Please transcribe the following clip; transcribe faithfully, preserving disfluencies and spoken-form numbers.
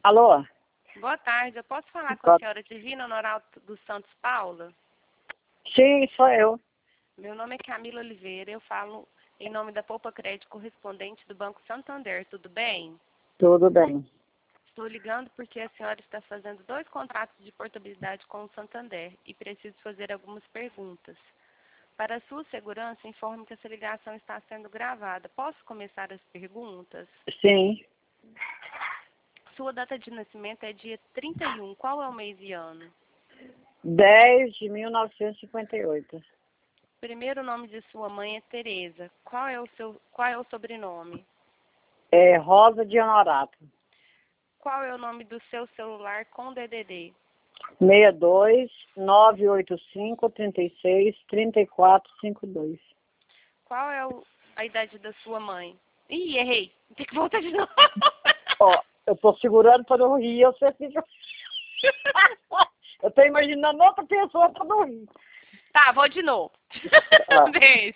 Alô? Boa tarde, eu posso falar com a senhora Divina Honorato dos Santos Paula? Sim, sou eu. Meu nome é Camila Oliveira, eu falo em nome da Poupa Crédito correspondente do Banco Santander, tudo bem? Tudo bem. Estou ligando porque a senhora está fazendo dois contratos de portabilidade com o Santander e preciso fazer algumas perguntas. Para a sua segurança, informe que essa ligação está sendo gravada. Posso começar as perguntas? Sim. Sua data de nascimento é dia trinta e um. Qual é o mês e ano? dez de mil novecentos e cinquenta e oito. Primeiro nome de sua mãe é Tereza. Qual é o seu, qual é o sobrenome? É Rosa de Honorato. Qual é o nome do seu celular com D D D? seis dois nove oito cinco três seis três quatro cinco dois. Qual é o, a idade da sua mãe? Ih, errei. Tem que voltar de novo. Ó, eu tô segurando para não rir, eu sei que... Eu tô imaginando outra pessoa para não rir. Tá, vou de novo. Ah. Beijo.